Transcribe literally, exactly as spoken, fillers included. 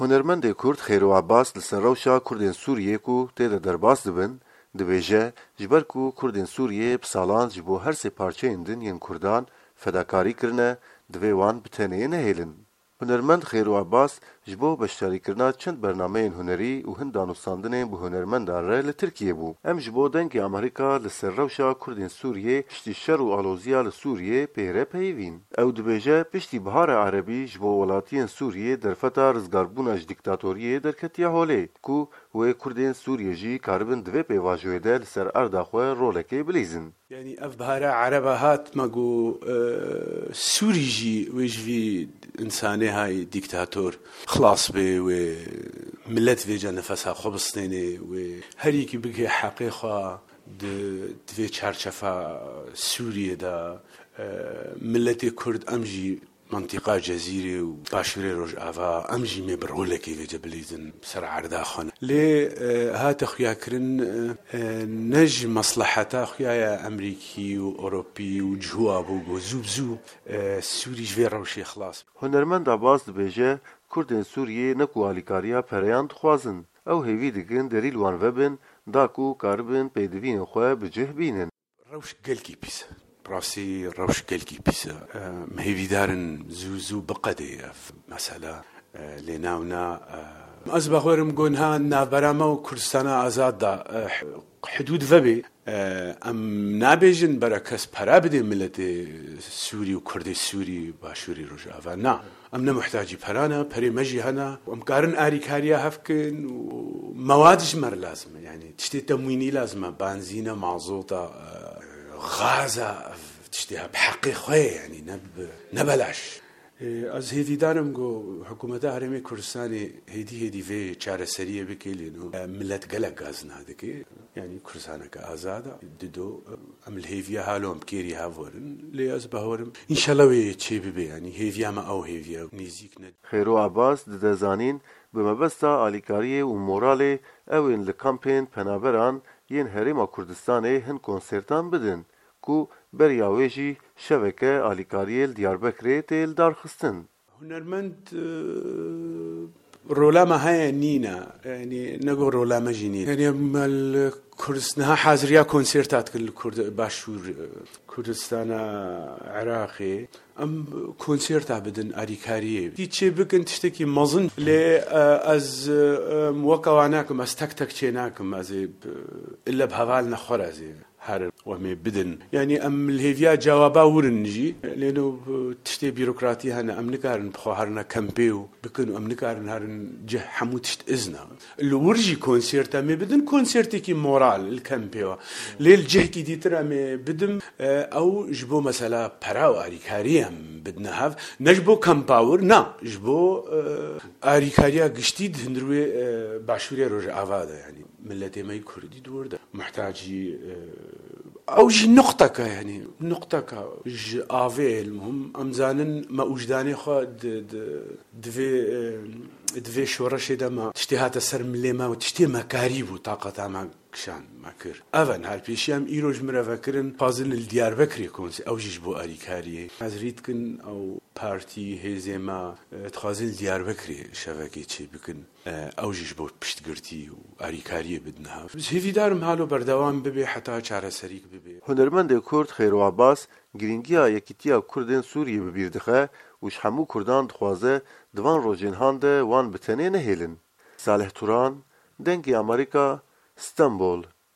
هنرمندê Kurd Xêro Abbas li ser rewşa Kurdên Sûriyê ku tê de derbas dibin, dibêje ji ber ku Kurdên Sûriyê bi salan ji bo her sê parçeyên din yên Kurdan fedakarî kirine, divê wan bi tenê nehêlin. Hunermend Xêro Abbas ji bo beşdarîkirina çend bernameyên hunerî û hin danûstandinên bi hunermendan re li Tirkiyê bû. Em ji bo dengê Amerîka li ser rewşa Kurdên Sûriyê piştî şer û aloziya li Sûriyê pê re peyivîn. Ew dibêje piştî Biharê Erebî ji bo welatiyên Sûriyê derfeta rizgarbûna ji dîktatoriyê derketiye holê ku wê Kurdên Sûriyê jî karibin divê pêvajoyê de li ser erda xwe rolekê bilîzin. يعني اف بهارا عربا هات ماگو سوري جي ويجفي انساني هاي ديكتاتور خلاص بي و ملت فيجا نفسها خبصنيني و هريكي بقي حقيقة دوی چارچفا سوريا دا ملت كرد امجي منطقة جزيرة وباشوري روج آفا أمجي مي برولكي في جبليزن بسرعة عردا خانا لي هات أخويا كرن نج مصلحتا أخويا أمريكي وأوروبي وجهواب وزوب زو سوري جوي روشي خلاص هنرمند عباس دبيجه Kurdên Sûriyê neku alîkariya pereyan dixwazin. Ew hêvî dikin derîl wan vebin da ku karibin pêdivînên xwe bi cih bînin. Rewş gelkî pîs e. براسي روش قلقي بيسا مهيفي دارن زو زو بقدي مثلا لناونا أزبا غورم قونها نابراما وكردستانا أزاد دا حدود فبي أم نابيجن بركس برابدي ملت سوري وكردي سوري باشوري رجعفا نا أم نمحتاجي برانا بري مجي هنا وأم قارن آري كاريا هفكن وموادش مر لازمة يعني تشتي تمويني لازمة بنزينة معزوطة غازة تشتيها بحقي خوي يعني نب نبلاش از هيدي دارم جو حكومة هرمي كردستاني هيدي هيدي في چارة سرية بكي لأنه ملت قلق غازنا دكي يعني كردستانا كآزادة ددو ام الهيفيا هالو ام كيري هافورن لي از بهورم ان شاء الله وي تشي بي يعني هيفيا ما او هيفيا نيزيك ند خيرو عباس ددزانين بمبستا آليكاريه و مورالي اوين لكامبين پنابران ين هرما كردستاني هن كونسرتان بدن ku berya wê jî şeveke alîkariyê li Diyarbekirê tê li darxistin. Hunermend rolama heye nîne yani nego rolama jî nîne. Yani mal Kurdistan'a hazırya konsertat kil Kurd başûr Kurdistana Iraqê em konserta bidin alîkariyê. Dîçe bikin tiştekî mezin lê az weka wan nakim ez tek tek çê nakim ez illa bi heval nexwar ez هر ومي بدن يعني ام الهيفيا جوابا ورنجي لانه تشتي بيروقراطي هنا ام نكارن بخوهرنا كامبيو بكن ام نكارن هرن جه حمود تشت اذنا الورجي كونسيرتا مي بدن كونسيرتي كي مورال الكامبيو ليل جه كي ديترا مي بدم او جبو مثلا براو اريكاريام بدنا هاف نجبو كامباور نا جبو اريكاريا قشتيد هندروي باشوري روج افادا يعني ملتي ما يكردي دوردا محتاجي او جي نقطة يعني نقطة ج افي المهم امزانن ما وجداني خو دفي دفي شورش دما تشتيهات سر مليما وتشتي مكاريب وطاقة ما كشان ماكر افن هالبيشيام ايروج مرا فكرن فازن الدياربكر يكون او جيش بو اريكاري ازريتكن او بارتي هيزما تخازن دياربكر شبكه شي بكن او جيش بو بشتگرتي واريكاري بدنها بس هيفي دارم حالو بردوام ببي حتى چاره سريك ببي هنرمند كرد خيرو عباس گرینگیا یکیتیا کردن سوریه ببیردخه وش همو کردان دخوازه دوان روجین هانده وان بتنه نهیلن. صالح توران دنگی امریکا استانبول